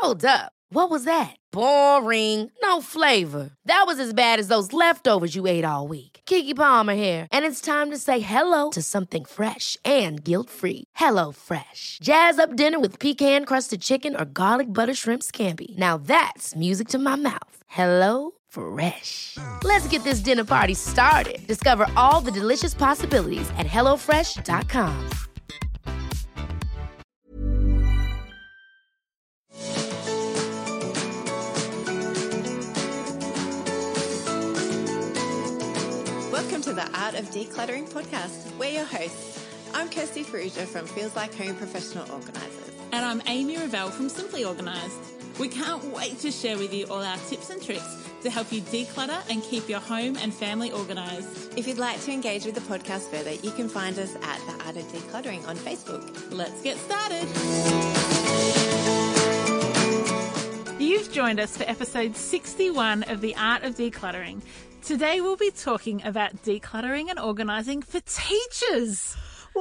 Hold up. What was that? Boring. No flavor. That was as bad as those leftovers you ate all week. Keke Palmer here, and it's time to say hello to something fresh and guilt-free. Hello Fresh. Jazz up dinner with pecan-crusted chicken or garlic butter shrimp scampi. Now that's music to my mouth. Hello Fresh. Let's get this dinner party started. Discover all the delicious possibilities at hellofresh.com. Welcome to the Art of Decluttering podcast. We're your hosts. I'm Kirsty Ferrugia from Feels Like Home Professional Organisers. And I'm Amy Revell from Simply Organised. We can't wait to share with you all our tips and tricks to help you declutter and keep your home and family organised. If you'd like to engage with the podcast further, you can find us at The Art of Decluttering on Facebook. Let's get started. You've joined us for episode 61 of The Art of Decluttering. Today we'll be talking about decluttering and organising for teachers.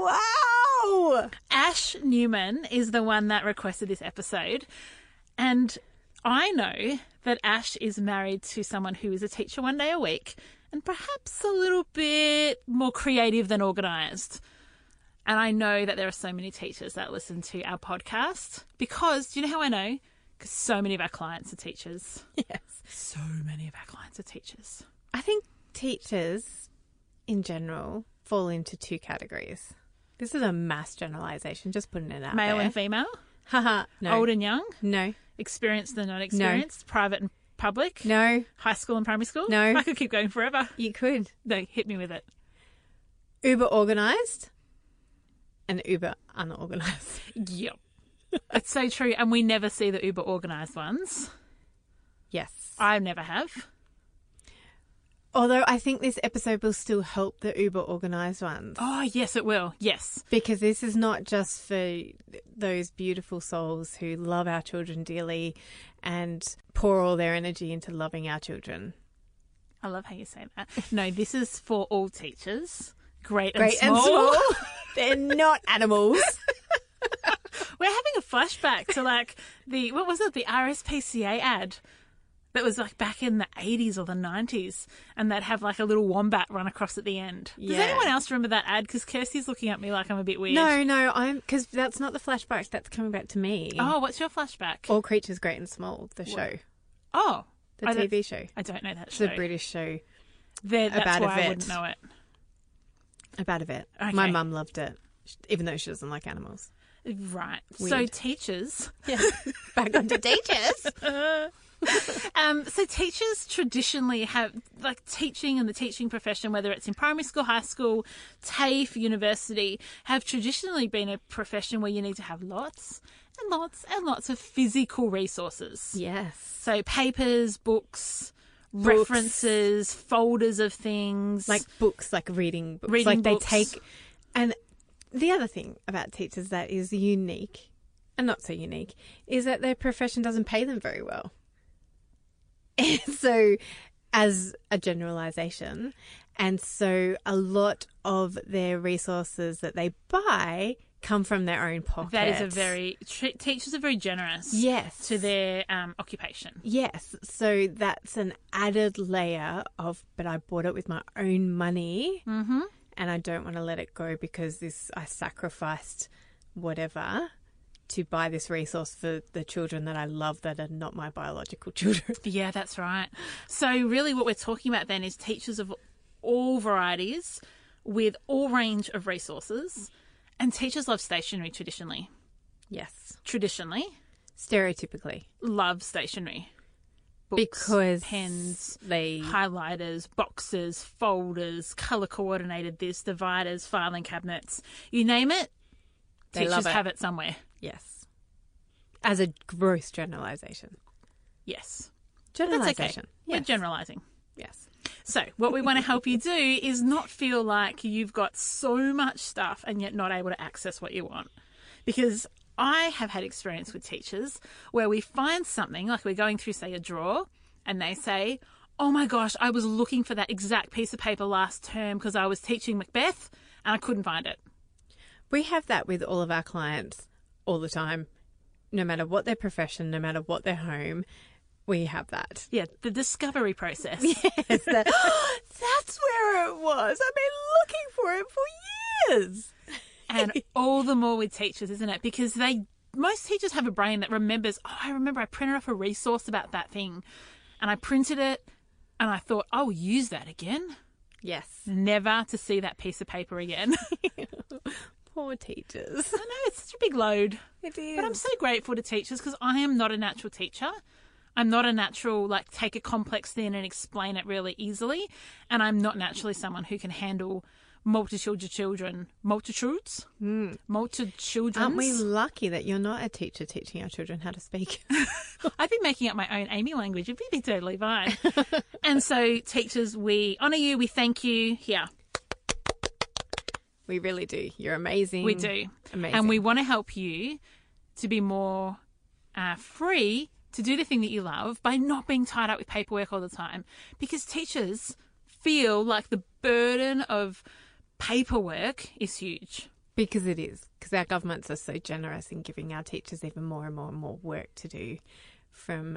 Wow! Ash Newman is the one that requested this episode. And I know that Ash is married to someone who is a teacher one day a week and perhaps a little bit more creative than organised. And I know that there are so many teachers that listen to our podcast because, do you know how I know? Because so many of our clients are teachers. Yes. So many of our clients are teachers. I think teachers in general fall into two categories. This is a mass generalisation, just putting it out Male there. and female? Haha, no. Old and young? No. Experienced and not experienced? No. Private and public? No. High school and primary school? No. I could keep going forever. You could. No, hit me with it. Uber organised and uber unorganised. Yep. It's so true. And we never see the uber organised ones. Yes. I never have. Although I think this episode will still help the uber organised ones. Oh, yes, it will. Yes. Because this is not just for those beautiful souls who love our children dearly and pour all their energy into loving our children. I love how you say that. No, this is for all teachers. Great and small. small. They're not animals. We're having a flashback to the RSPCA ad that was back in the 80s or the 90s, and they'd have a little wombat run across at the end. Yeah. Does anyone else remember that ad? Because Kirsty's looking at me like I'm a bit weird. No, because that's not the flashback. That's coming back to me. Oh, what's your flashback? All Creatures Great and Small, the show. Oh. The TV show. I don't know that show. It's a British show. That's about why a vet. I wouldn't know it. About a vet. Okay. My mum loved it, even though she doesn't like animals. Right. Weird. So teachers. Yeah. Back onto teachers. So teachers traditionally have, teaching and the teaching profession, whether it's in primary school, high school, TAFE, university, have traditionally been a profession where you need to have lots and lots and lots of physical resources. Yes. So papers, books, references, folders of things. Like books, like reading books. Reading books. They take... And the other thing about teachers that is unique, and not so unique, is that their profession doesn't pay them very well. So, as a generalisation, and so a lot of their resources that they buy come from their own pockets. That is teachers are very generous. Yes. To their occupation. Yes. So that's an added layer of, but I bought it with my own money. Mm-hmm. And I don't want to let it go because I sacrificed whatever to buy this resource for the children that I love that are not my biological children. Yeah, that's right. So really what we're talking about then is teachers of all varieties with all range of resources, and teachers love stationery traditionally. Yes. Traditionally. Stereotypically. Love stationery. Books, because pens, they highlighters, boxes, folders, colour coordinated this, dividers, filing cabinets, you name it, they love teachers have it somewhere. Yes. As a gross generalisation. Yes. Generalisation. That's okay. We're generalising. Yes. So what we want to help you do is not feel like you've got so much stuff and yet not able to access what you want. Because I have had experience with teachers where we find something, like we're going through, say, a drawer, and they say, oh my gosh, I was looking for that exact piece of paper last term because I was teaching Macbeth and I couldn't find it. We have that with all of our clients all the time. no matter what their profession, no matter what their home, we have that. Yeah, the discovery process. Yes, that's where it was. I've been looking for it for years. And all the more with teachers, isn't it? Because most teachers have a brain that remembers, I remember I printed off a resource about that thing and I printed it and I thought, I'll use that again. Yes. Never to see that piece of paper again. Poor teachers. I know, it's such a big load. It is. But I'm so grateful to teachers because I am not a natural teacher. I'm not a natural, take a complex thing and explain it really easily. And I'm not naturally someone who can handle multitudes. Aren't we lucky that you're not a teacher teaching our children how to speak? I'd be making up my own Amy language. It'd be totally fine. And so, teachers, we honour you. We thank you. Here. We really do. You're amazing. We do. Amazing. And we want to help you to be more free to do the thing that you love by not being tied up with paperwork all the time. Because teachers feel like the burden of paperwork is huge. Because it is. Because our governments are so generous in giving our teachers even more and more and more work to do from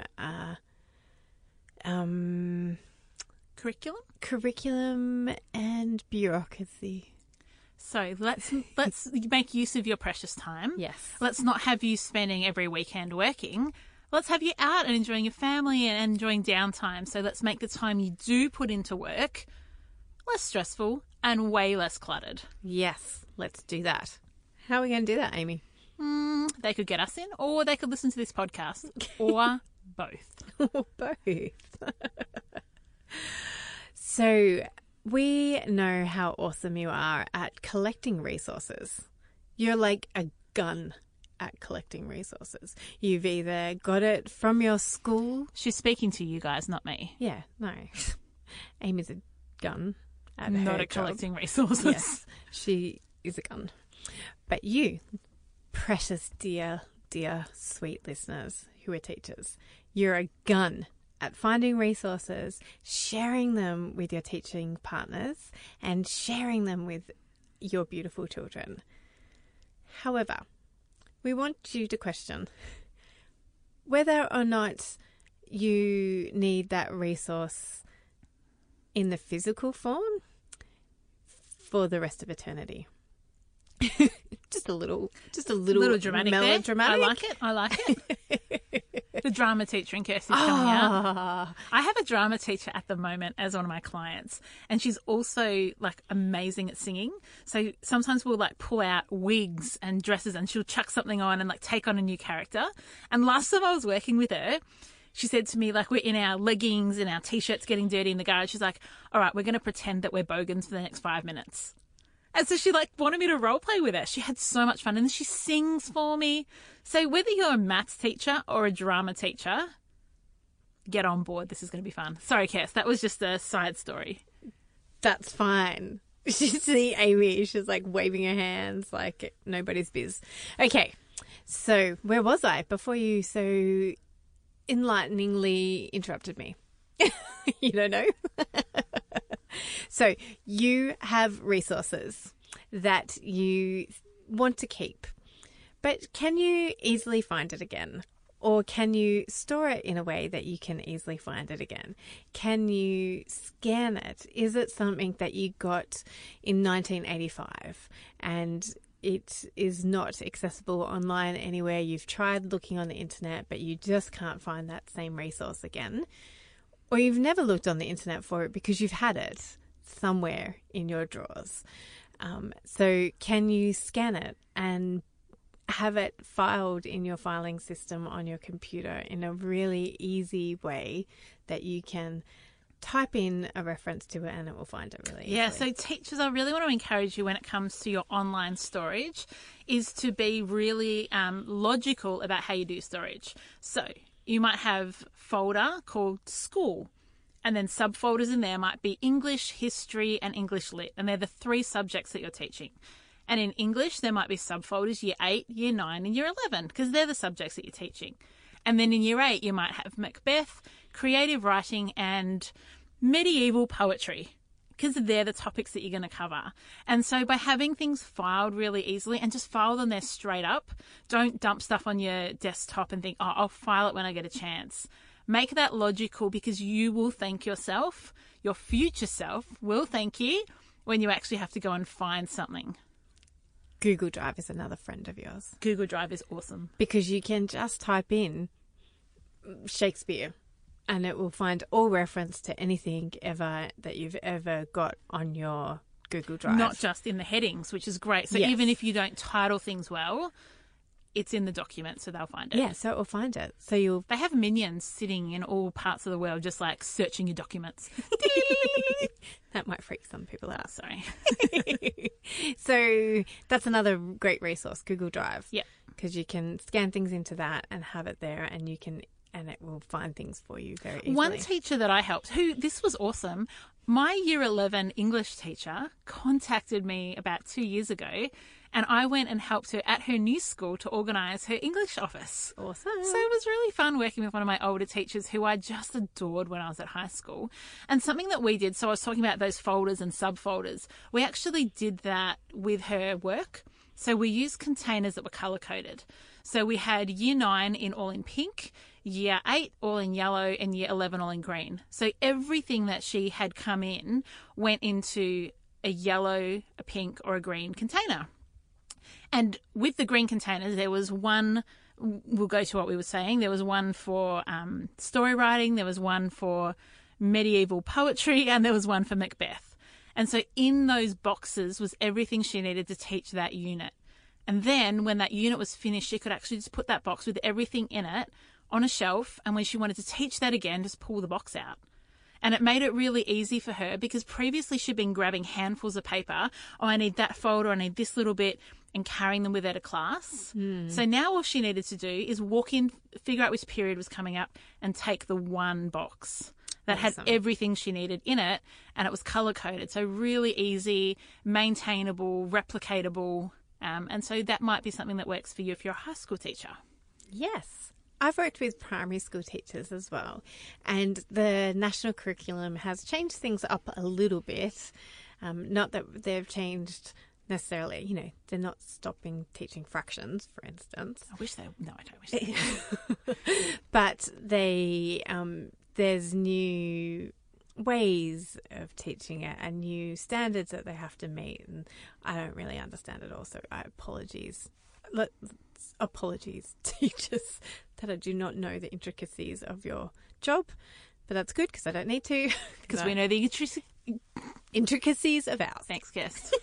curriculum and bureaucracy. So let's make use of your precious time. Yes. Let's not have you spending every weekend working. Let's have you out and enjoying your family and enjoying downtime. So let's make the time you do put into work less stressful and way less cluttered. Yes, let's do that. How are we going to do that, Amy? They could get us in, or they could listen to this podcast, or both. Or both. So we know how awesome you are at collecting resources. You're like a gun at collecting resources. You've either got it from your school. She's speaking to you guys, not me. Yeah, no. Amy's a gun at not her at job. collecting resources. Yes, she is a gun. But you, precious, dear, sweet listeners who are teachers, you're a gun at finding resources, sharing them with your teaching partners, and sharing them with your beautiful children. However, we want you to question whether or not you need that resource in the physical form for the rest of eternity. Just a little dramatic melodramatic. I like it. The drama teacher in Kirsty's coming out. I have a drama teacher at the moment as one of my clients, and she's also amazing at singing. So sometimes we'll pull out wigs and dresses, and she'll chuck something on and take on a new character. And last time I was working with her, she said to me, we're in our leggings and our t-shirts getting dirty in the garage. She's like, all right, we're going to pretend that we're bogans for the next 5 minutes. And so she wanted me to role play with her. She had so much fun. And then she sings for me. So whether you're a maths teacher or a drama teacher, get on board. This is going to be fun. Sorry, Cass, that was just a side story. That's fine. You see Amy, she's waving her hands like nobody's biz. Okay, so where was I before you so enlighteningly interrupted me? You don't know? So you have resources that you want to keep, but can you easily find it again? Or can you store it in a way that you can easily find it again? Can you scan it? Is it something that you got in 1985 and it is not accessible online anywhere? You've tried looking on the internet, but you just can't find that same resource again. Or you've never looked on the internet for it because you've had it somewhere in your drawers. So can you scan it and have it filed in your filing system on your computer in a really easy way that you can type in a reference to it and it will find it really easily? Yeah, so teachers, I really want to encourage you when it comes to your online storage is to be really logical about how you do storage. So you might have a folder called school, and then subfolders in there might be English, history, and English lit. And they're the 3 subjects that you're teaching. And in English, there might be subfolders year 8, year 9, and year 11, because they're the subjects that you're teaching. And then in year 8, you might have Macbeth, creative writing, and medieval poetry. because they're the topics that you're going to cover. And so by having things filed really easily and just file them there straight up, don't dump stuff on your desktop and think, oh, I'll file it when I get a chance. Make that logical, because you will thank yourself. Your future self will thank you when you actually have to go and find something. Google Drive is another friend of yours. Google Drive is awesome. Because you can just type in Shakespeare and it will find all reference to anything ever that you've ever got on your Google Drive. Not just in the headings, which is great. So Yes. even if you don't title things well, it's in the document, so they'll find it. Yeah, so it will find it. So you'll... They have minions sitting in all parts of the world just like searching your documents. That might freak some people out. Sorry. So that's another great resource, Google Drive. Yep. Because you can scan things into that and have it there, and it will find things for you very easily. One teacher that I helped, this was awesome. My year 11 English teacher contacted me about 2 years ago, and I went and helped her at her new school to organise her English office. Awesome. So it was really fun working with one of my older teachers who I just adored when I was at high school. And something that we did, so I was talking about those folders and subfolders, we actually did that with her work. So we used containers that were colour-coded. So we had year 9 all in pink, year 8 all in yellow, and year 11 all in green. So everything that she had come in went into a yellow, a pink, or a green container. And with the green containers, there was one, we'll go to what we were saying, there was one for story writing, there was one for medieval poetry, and there was one for Macbeth. And so in those boxes was everything she needed to teach that unit. And then when that unit was finished, she could actually just put that box with everything in it on a shelf. And when she wanted to teach that again, just pull the box out. And it made it really easy for her, because previously she'd been grabbing handfuls of paper. Oh, I need that folder, I need this little bit, and carrying them with her to class. So now all she needed to do is walk in, figure out which period was coming up, and take the one box that had everything she needed in it, and it was colour-coded. So really easy, maintainable, replicatable. And so that might be something that works for you if you're a high school teacher. Yes. I've worked with primary school teachers as well, and the national curriculum has changed things up a little bit. Not that they've changed necessarily, they're not stopping teaching fractions, for instance. I don't wish they did. But there's new ways of teaching it and new standards that they have to meet, and I don't really understand it all, so apologies, teachers, that I do not know the intricacies of your job, but that's good because I don't need to, Because we know the intricacies of ours. Thanks, guest.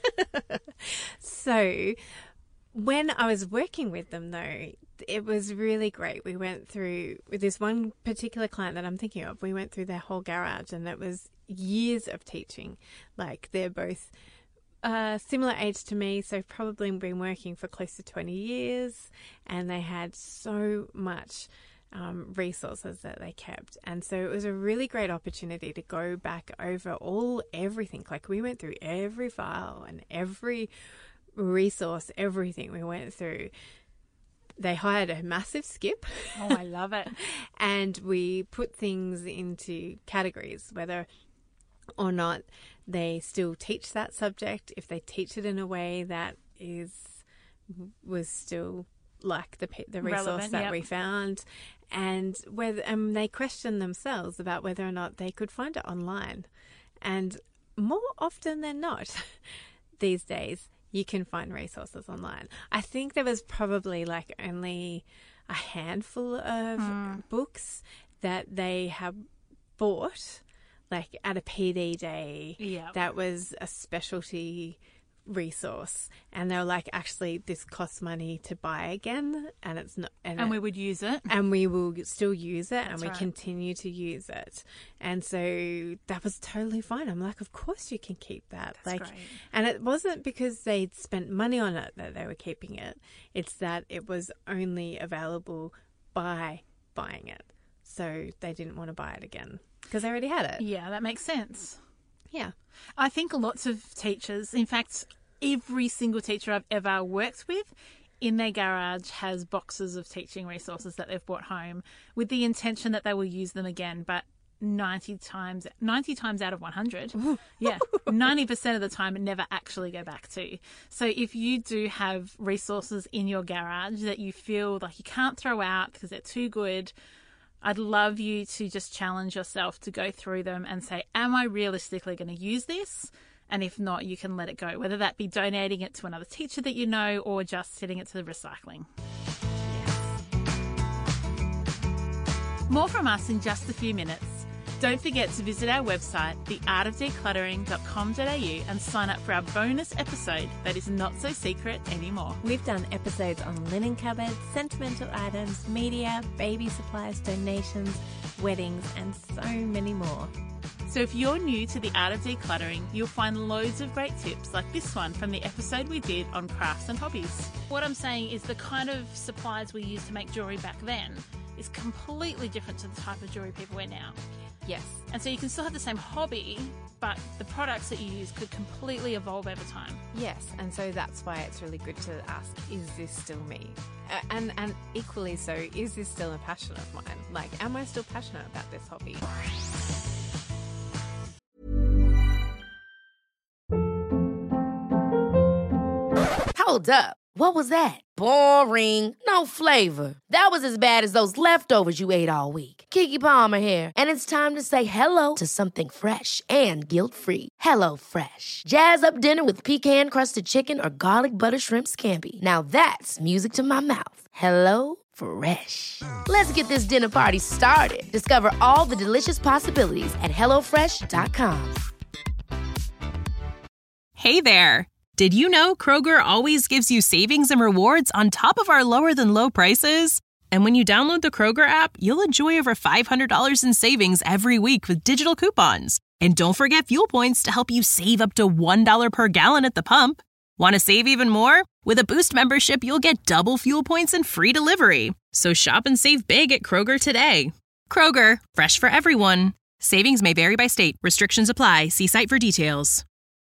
So when I was working with them, though, it was really great. We went through, with this one particular client that I'm thinking of, we went through their whole garage, and it was years of teaching. Like, they're both similar age to me, so probably been working for close to 20 years, and they had so much resources that they kept. And so it was a really great opportunity to go back over everything. Like, we went through every file and every resource, everything we went through. They hired a massive skip. Oh, I love it. And we put things into categories, whether or not they still teach that subject, if they teach it in a way that was still like the resource relevant, that yep. we found, and whether they question themselves about whether or not they could find it online. And more often than not, these days, you can find resources online. I think there was probably like only a handful of books that they have bought, like at a PD day. Yeah. That was a specialty resource, and they were like, actually, this costs money to buy again, and it's not, and we would use it, and we will still use it. That's and we right. continue to use it. And so that was totally fine. I'm like, of course you can keep that. That's like, great. and it wasn't because they'd spent money on it that they were keeping it. It's that it was only available by buying it, so they didn't want to buy it again because they already had it. Yeah, that makes sense. Yeah. I think lots of teachers, in fact, every single teacher I've ever worked with in their garage has boxes of teaching resources that they've brought home with the intention that they will use them again. But 90 times out of 100. Yeah, 90% of the time never actually go back to. So if you do have resources in your garage that you feel like you can't throw out because they're too good, I'd love you to just challenge yourself to go through them and say, am I realistically going to use this? And if not, you can let it go, whether that be donating it to another teacher that you know or just sending it to the recycling. More from us in just a few minutes. Don't forget to visit our website, theartofdecluttering.com.au, and sign up for our bonus episode that is not so secret anymore. We've done episodes on linen cupboards, sentimental items, media, baby supplies, donations, weddings, and so many more. So if you're new to the art of decluttering, you'll find loads of great tips like this one from the episode we did on crafts and hobbies. What I'm saying is the kind of supplies we used to make jewellery back then is completely different to the type of jewellery people wear now. Yes. And so you can still have the same hobby, but the products that you use could completely evolve over time. Yes, and so that's why it's really good to ask, is this still me? And equally so, is this still a passion of mine? Like, am I still passionate about this hobby? Hold up. What was that? Boring. No flavor. That was as bad as those leftovers you ate all week. Keke Palmer here, and it's time to say hello to something fresh and guilt-free. Hello Fresh. Jazz up dinner with pecan-crusted chicken or garlic butter shrimp scampi. Now that's music to my mouth. Hello Fresh. Let's get this dinner party started. Discover all the delicious possibilities at hellofresh.com. Hey there. Did you know Kroger always gives you savings and rewards on top of our lower-than-low prices? And when you download the Kroger app, you'll enjoy over $500 in savings every week with digital coupons. And don't forget fuel points to help you save up to $1 per gallon at the pump. Want to save even more? With a Boost membership, you'll get double fuel points and free delivery. So shop and save big at Kroger today. Kroger, fresh for everyone. Savings may vary by state. Restrictions apply. See site for details.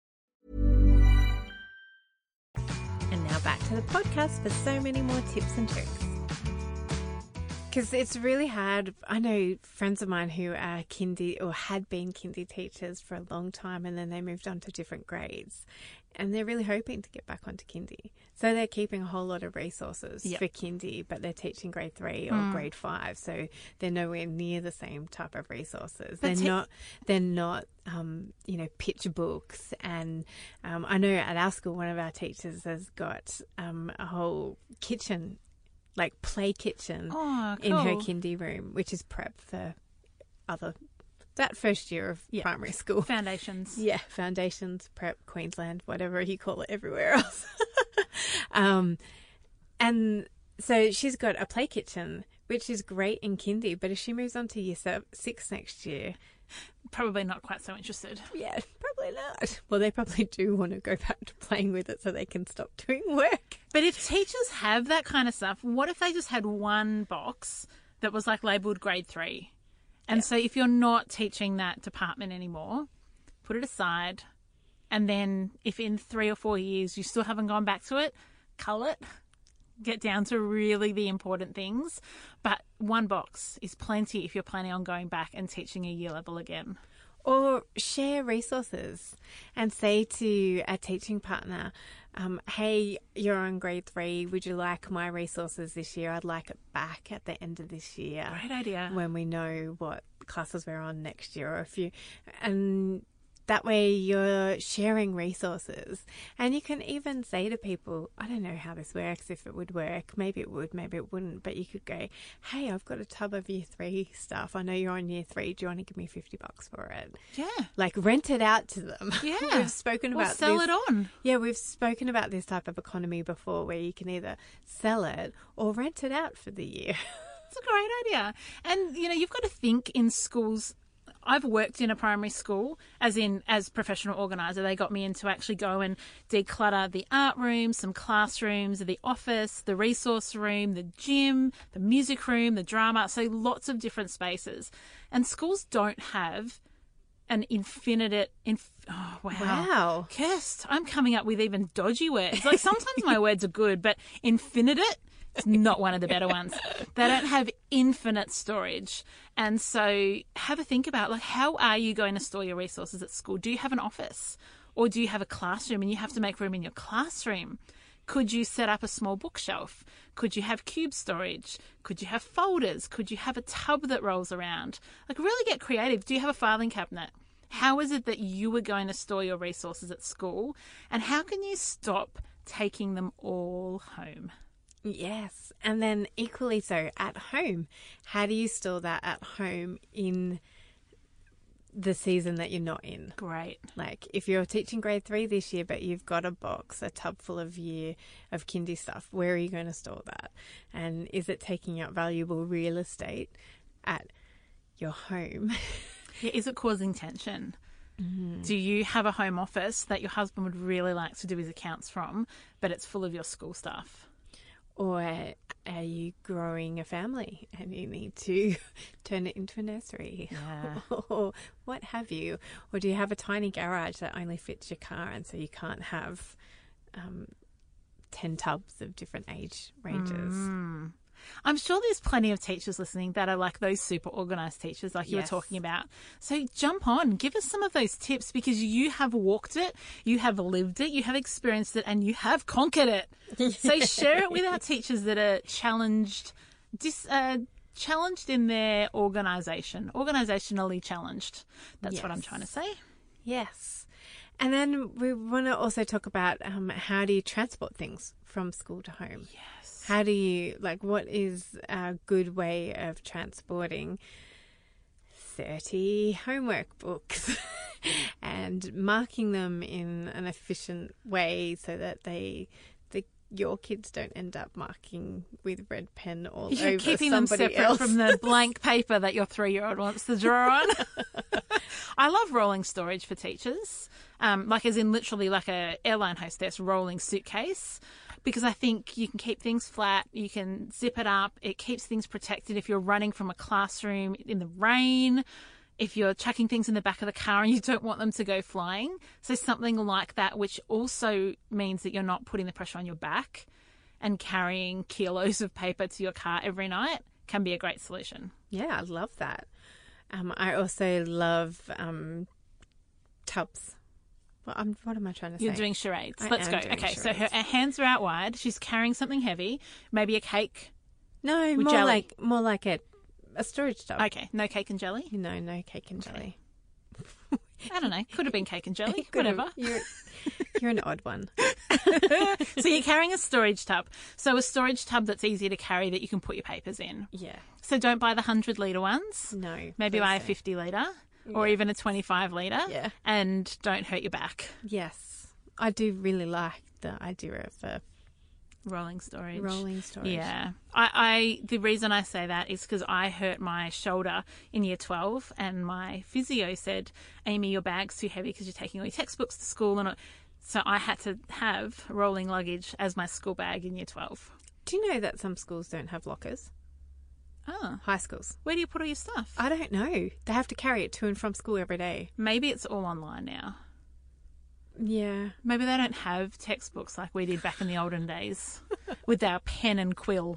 And now back to the podcast for so many more tips and tricks. Because it's really hard. I know friends of mine who are kindy or had been kindy teachers for a long time, and then they moved on to different grades. And they're really hoping to get back onto kindy. So they're keeping a whole lot of resources for kindy, but they're teaching grade 3 or grade 5. So they're nowhere near the same type of resources. They're not, picture books. And I know at our school, one of our teachers has got a whole kitchen, like play kitchen in her kindy room, which is prep for that first year of primary school. Foundations. Yeah, foundations, prep, Queensland, whatever you call it everywhere else. And so she's got a play kitchen, which is great in kindy, but if she moves on to year 6 next year... Probably not quite so interested. Yeah, probably not. Well, they probably do want to go back to playing with it so they can stop doing work. But if teachers have that kind of stuff, what if they just had one box that was like labelled grade 3? And so if you're not teaching that department anymore, put it aside. And then if in 3 or 4 years you still haven't gone back to it, cull it. Get down to really the important things. But one box is plenty if you're planning on going back and teaching a year level again. Or share resources and say to a teaching partner, hey, you're on grade 3. Would you like my resources this year? I'd like it back at the end of this year. Great idea. When we know what classes we're on next year. Or and that way you're sharing resources. And you can even say to people, I don't know how this works, if it would work. Maybe it would, maybe it wouldn't. But you could go, hey, I've got a tub of year 3 stuff. I know you're on year 3. Do you want to give me $50 for it? Yeah. Like rent it out to them. Yeah. We've spoken about sell this. it on. Yeah, we've spoken about this type of economy before where you can either sell it or rent it out for the year. It's a great idea. And, you've got to think in schools. I've worked in a primary school as professional organiser. They got me in to actually go and declutter the art room, some classrooms, the office, the resource room, the gym, the music room, the drama. So lots of different spaces. And schools don't have an infinite... Oh, wow. Kirst, I'm coming up with even dodgy words. Like sometimes my words are good, but infinite It's not one of the better ones. They don't have infinite storage. And so have a think about, like, how are you going to store your resources at school? Do you have an office? Or do you have a classroom and you have to make room in your classroom? Could you set up a small bookshelf? Could you have cube storage? Could you have folders? Could you have a tub that rolls around? Like, really get creative. Do you have a filing cabinet? How is it that you are going to store your resources at school? And how can you stop taking them all home? Yes. And then equally so at home. How do you store that at home in the season that you're not in? Great. Like, if you're teaching grade 3 this year, but you've got a box, a tub full of kindy stuff, where are you going to store that? And is it taking up valuable real estate at your home? Yeah, is it causing tension? Do you have a home office that your husband would really like to do his accounts from, but it's full of your school stuff? Or are you growing a family and you need to turn it into a nursery? Yeah. Or what have you? Or do you have a tiny garage that only fits your car and so you can't have 10 tubs of different age ranges? I'm sure there's plenty of teachers listening that are like those super organised teachers like you were Yes. talking about. So jump on, give us some of those tips, because you have walked it, you have lived it, you have experienced it, and you have conquered it. So share it with our teachers that are challenged in their organisation, organisationally challenged. That's what I'm Yes. trying to say. Yes. And then we want to also talk about how do you transport things from school to home? Yes. How do you, like, what is a good way of transporting 30 homework books and marking them in an efficient way so that your kids don't end up marking with red pen all You're over keeping them somebody separate else. from the blank paper that your 3-year-old wants to draw on. I love rolling storage for teachers, like as in literally like a airline hostess rolling suitcase, because I think you can keep things flat, you can zip it up, it keeps things protected if you're running from a classroom in the rain, if you're chucking things in the back of the car and you don't want them to go flying. So something like that, which also means that you're not putting the pressure on your back and carrying kilos of paper to your car every night, can be a great solution. Yeah, I love that. I also love tubs. Well, what am I trying to say? You're doing charades. I Let's am go. doing Okay, so her charades. hands are out wide. She's carrying something heavy, maybe a cake. No, With more jelly. like a storage tub. Okay, no cake and jelly. No cake and jelly. I don't know. Could have been cake and jelly. Could have- Whatever. You're an odd one. So you're carrying a storage tub. So a storage tub that's easy to carry that you can put your papers in. Yeah. So don't buy the 100-litre ones. No. Maybe please buy a don't. 50-litre or even a 25-litre. Yeah. And don't hurt your back. Yes. I do really like the idea of the Rolling storage. rolling storage. Yeah. I the reason I say that is because I hurt my shoulder in year 12 and my physio said, Amy, your bag's too heavy because you're taking all your textbooks to school. And so I had to have rolling luggage as my school bag in year 12. Do you know that some schools don't have lockers? Oh. High schools. Where do you put all your stuff? I don't know. They have to carry it to and from school every day. Maybe it's all online now. Yeah. Maybe they don't have textbooks like we did back in the olden days with our pen and quill.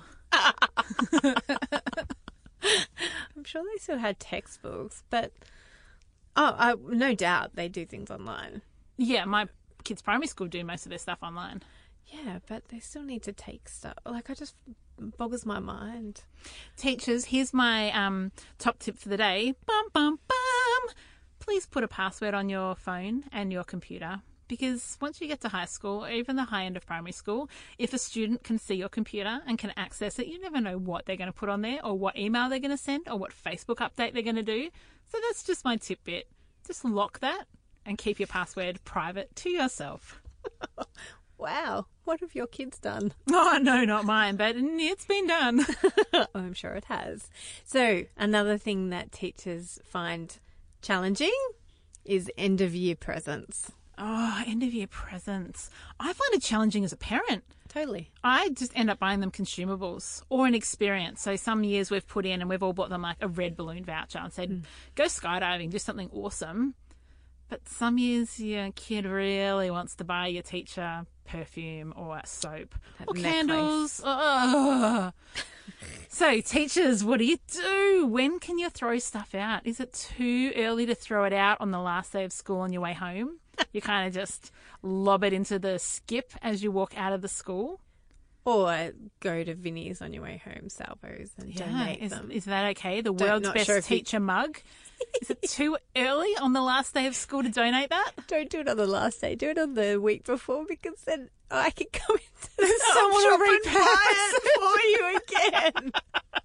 I'm sure they still had textbooks, but no doubt they do things online. Yeah, my kids' primary school do most of their stuff online. Yeah, but they still need to take stuff. Like, I just boggles my mind. Teachers, here's my top tip for the day. Bum, bum, bum. Please put a password on your phone and your computer, because once you get to high school, or even the high end of primary school, if a student can see your computer and can access it, you never know what they're going to put on there or what email they're going to send or what Facebook update they're going to do. So that's just my tip bit. Just lock that and keep your password private to yourself. Wow. What have your kids done? Oh, no, not mine, but it's been done. I'm sure it has. So, another thing that teachers find challenging is end of year presents. Oh, end of year presents. I find it challenging as a parent. Totally. I just end up buying them consumables or an experience. So some years we've put in and we've all bought them like a red balloon voucher and said, go skydiving, do something awesome. But some years your kid really wants to buy your teacher perfume or soap or necklace. candles. Ugh. So, teachers, what do you do? When can you throw stuff out? Is it too early to throw it out on the last day of school on your way home? You kind of just lob it into the skip as you walk out of the school? Or go to Vinnie's on your way home, Salvos, and donate them. Is that okay? The world's best teacher mug? Is it too early on the last day of school to donate that? Don't do it on the last day. Do it on the week before, because then I can come into the Someone shop will and buy it for you again.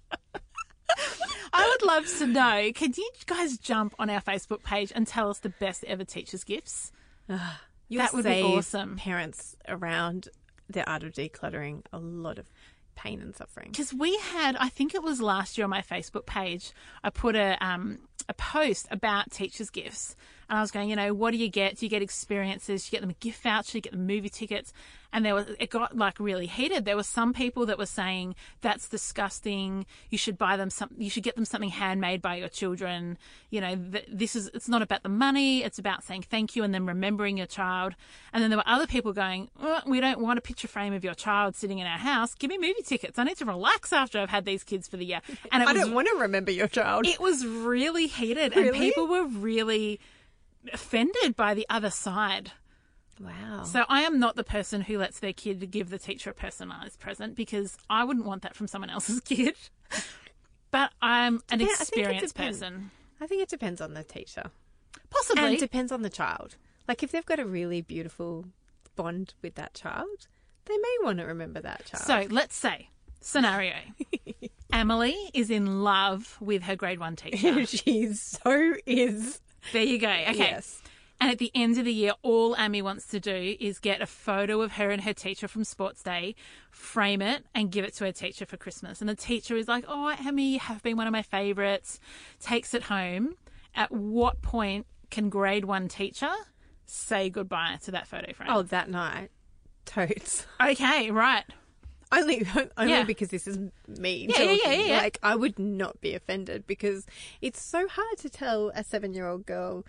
I would love to know, can you guys jump on our Facebook page and tell us the best ever teachers' gifts? That would be awesome. Parents around the art of decluttering a lot of pain and suffering. Because we had, I think it was last year on my Facebook page, I put a post about teachers' gifts. And I was going, what do you get? Do you get experiences? You get them a gift voucher, you get them movie tickets. And it got like really heated. There were some people that were saying, that's disgusting. You should buy them you should get them something handmade by your children. It's not about the money. It's about saying thank you and then remembering your child. And then there were other people going, we don't want a picture frame of your child sitting in our house. Give me movie tickets. I need to relax after I've had these kids for the year. And I don't want to remember your child. It was really heated. Really? And people were really offended by the other side. Wow. So I am not the person who lets their kid give the teacher a personalised present, because I wouldn't want that from someone else's kid. But I'm an experienced person. I think it depends on the teacher. Possibly. And it depends on the child. Like, if they've got a really beautiful bond with that child, they may want to remember that child. So let's say, scenario, Emily is in love with her grade 1 teacher. She so is. There you go. Okay. Yes. And at the end of the year, all Amy wants to do is get a photo of her and her teacher from sports day, frame it, and give it to her teacher for Christmas. And the teacher is like, oh, Amy, you have been one of my favourites, takes it home. At what point can grade 1 teacher say goodbye to that photo frame? Oh, that night. Totes. Okay, right. Only Yeah. because this is me Yeah, talking. yeah. Like, I would not be offended, because it's so hard to tell a 7-year-old girl,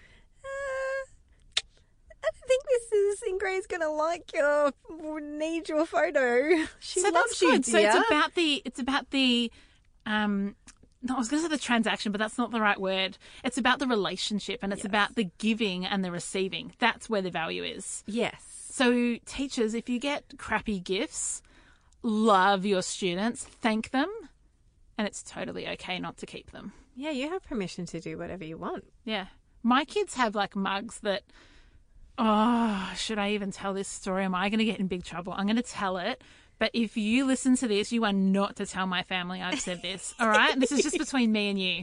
I don't think Mrs. Ingrid's going to need your photo. She So loves that's you, good. dear. So it's about the no, I was going to say the transaction, but that's not the right word. It's about the relationship, and it's about the giving and the receiving. That's where the value is. Yes. So teachers, if you get crappy gifts, love your students, thank them, and it's totally okay not to keep them. Yeah, you have permission to do whatever you want. Yeah. My kids have like mugs that, should I even tell this story? Am I going to get in big trouble? I'm going to tell it. But if you listen to this, you are not to tell my family I've said this. All right? This is just between me and you.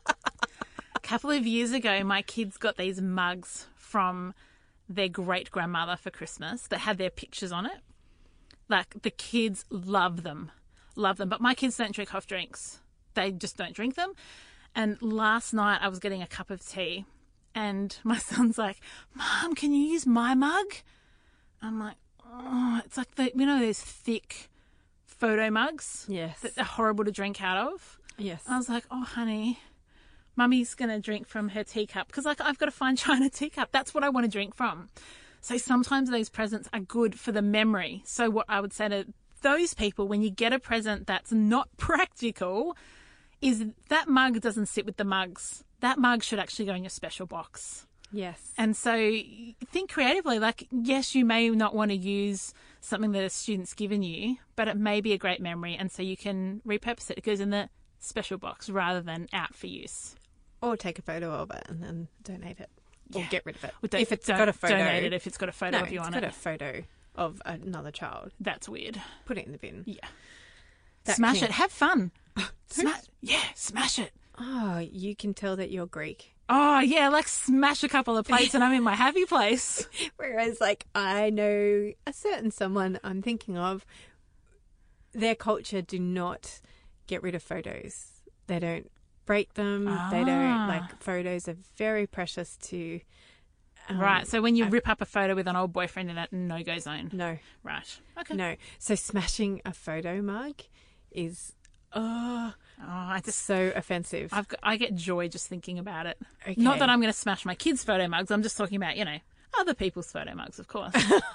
A couple of years ago, my kids got these mugs from their great-grandmother for Christmas that had their pictures on it. Like, the kids love them. But my kids don't drink hot drinks. They just don't drink them. And last night I was getting a cup of tea and my son's like, Mom, can you use my mug? I'm like, it's like those thick photo mugs. Yes. That are horrible to drink out of. Yes. I was like, oh, honey, Mummy's going to drink from her teacup, because I've got a fine china teacup. That's what I want to drink from. So sometimes those presents are good for the memory. So what I would say to those people, when you get a present that's not practical, is that mug doesn't sit with the mugs. That mug should actually go in your special box. Yes. And so think creatively. Like, yes, you may not want to use something that a student's given you, but it may be a great memory, and so you can repurpose it. It goes in the special box rather than out for use. Or take a photo of it and then donate it. Or get rid of it. Well, If it's got a photo. Donate it if it's got a photo No, of you on it's got it. a photo of another child. That's weird. Put it in the bin. Yeah. That Smash can- it. Have fun. Smash it. Oh, you can tell that you're Greek. Oh, yeah, like smash a couple of plates and I'm in my happy place. Whereas, like, I know a certain someone I'm thinking of, their culture do not get rid of photos. They don't break them. They don't, like, photos are very precious to... Right, so when you rip up a photo with an old boyfriend in it, no-go zone. No. Right, okay. No. So smashing a photo mug is... So offensive. I get joy just thinking about it. Okay. Not that I'm going to smash my kids' photo mugs. I'm just talking about, other people's photo mugs, of course.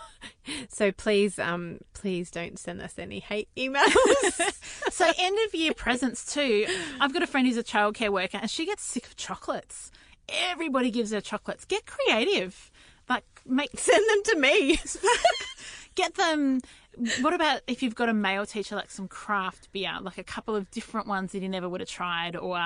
So please don't send us any hate emails. So end of year presents too. I've got a friend who's a childcare worker and she gets sick of chocolates. Everybody gives her chocolates. Get creative. Send them to me. Get them. What about if you've got a male teacher, like some craft beer, like a couple of different ones that he never would have tried, or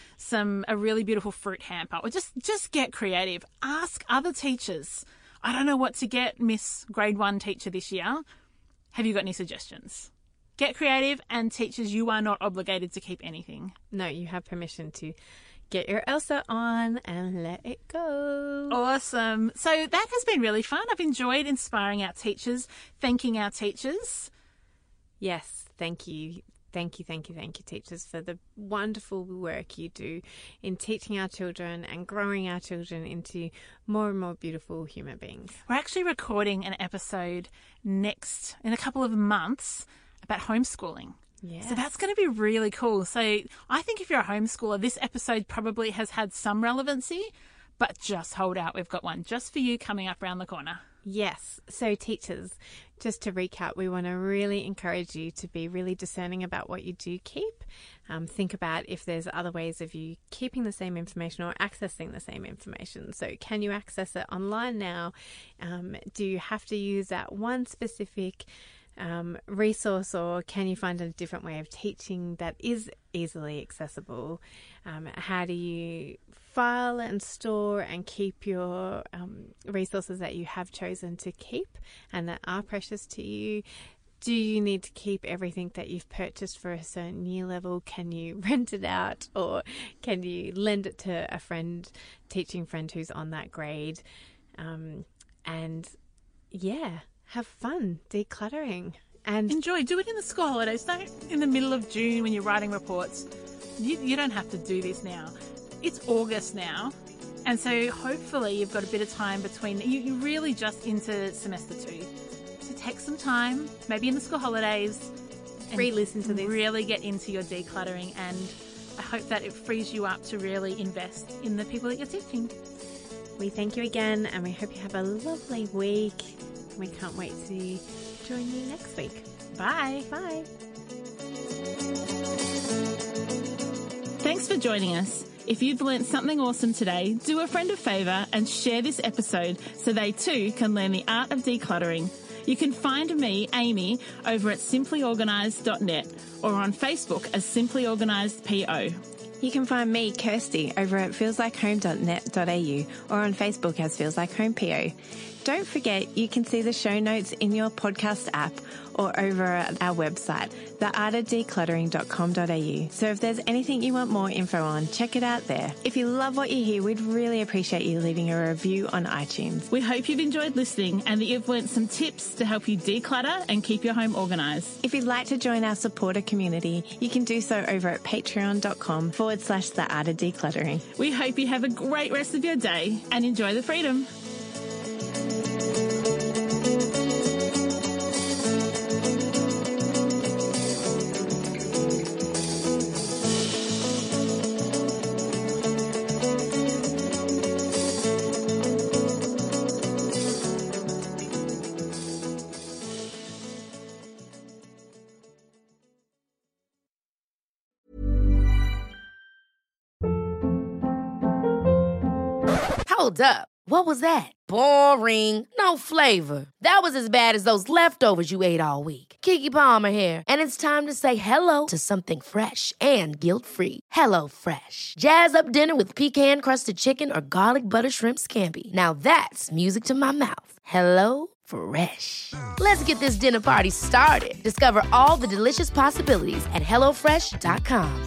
a really beautiful fruit hamper, or just get creative. Ask other teachers. I don't know what to get Miss Grade 1 teacher this year. Have you got any suggestions? Get creative, and teachers, you are not obligated to keep anything. No, you have permission to get your Elsa on and let it go. Awesome. So that has been really fun. I've enjoyed inspiring our teachers, thanking our teachers. Yes, thank you. Thank you, teachers, for the wonderful work you do in teaching our children and growing our children into more and more beautiful human beings. We're actually recording an episode in a couple of months about homeschooling. Yeah. So that's going to be really cool. So I think if you're a homeschooler, this episode probably has had some relevancy, but just hold out. We've got one just for you coming up around the corner. Yes. So teachers, just to recap, we want to really encourage you to be really discerning about what you do keep. Think about if there's other ways of you keeping the same information or accessing the same information. So can you access it online now? Do you have to use that one specific resource, or can you find a different way of teaching that is easily accessible? How do you file and store and keep your resources that you have chosen to keep and that are precious to you? Do you need to keep everything that you've purchased for a certain year level? Can you rent it out, or can you lend it to a teaching friend who's on that grade? Have fun decluttering and enjoy. Do it in the school holidays. Don't in the middle of June when you're writing reports. You don't have to do this now. It's August now, and so hopefully you've got a bit of time between. You're really just into semester 2, so take some time, maybe in the school holidays, and re-listen to this. Really get into your decluttering, and I hope that it frees you up to really invest in the people that you're teaching. We thank you again, and we hope you have a lovely week. We can't wait to join you next week. Bye. Bye. Thanks for joining us. If you've learnt something awesome today, do a friend a favour and share this episode so they too can learn the art of decluttering. You can find me, Amy, over at simplyorganised.net or on Facebook as Simply Organised PO. You can find me, Kirsty, over at feelslikehome.net.au or on Facebook as Feels Like Home PO. Don't forget, you can see the show notes in your podcast app or over at our website, theartofdecluttering.com.au. So if there's anything you want more info on, check it out there. If you love what you hear, we'd really appreciate you leaving a review on iTunes. We hope you've enjoyed listening and that you've learnt some tips to help you declutter and keep your home organised. If you'd like to join our supporter community, you can do so over at patreon.com/theartofdecluttering. We hope you have a great rest of your day and enjoy the freedom. Hold up. What was that? Boring. No flavor. That was as bad as those leftovers you ate all week. Keke Palmer here, and it's time to say hello to something fresh and guilt-free. HelloFresh. Jazz up dinner with pecan-crusted chicken or garlic butter shrimp scampi. Now that's music to my mouth. HelloFresh. Let's get this dinner party started. Discover all the delicious possibilities at HelloFresh.com.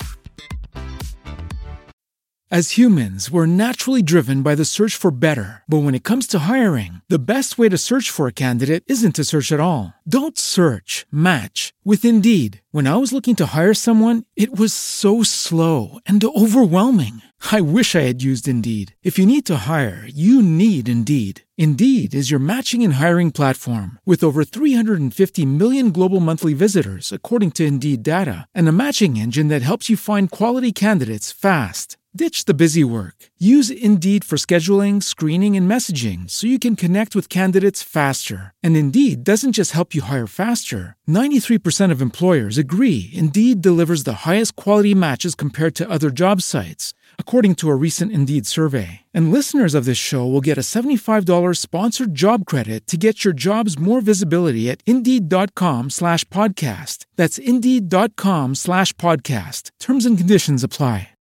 As humans, we're naturally driven by the search for better. But when it comes to hiring, the best way to search for a candidate isn't to search at all. Don't search, match with Indeed. When I was looking to hire someone, it was so slow and overwhelming. I wish I had used Indeed. If you need to hire, you need Indeed. Indeed is your matching and hiring platform with over 350 million global monthly visitors, according to Indeed data, and a matching engine that helps you find quality candidates fast. Ditch the busy work. Use Indeed for scheduling, screening, and messaging so you can connect with candidates faster. And Indeed doesn't just help you hire faster. 93% of employers agree Indeed delivers the highest quality matches compared to other job sites, according to a recent Indeed survey. And listeners of this show will get a $75 sponsored job credit to get your jobs more visibility at Indeed.com/podcast. That's Indeed.com/podcast. Terms and conditions apply.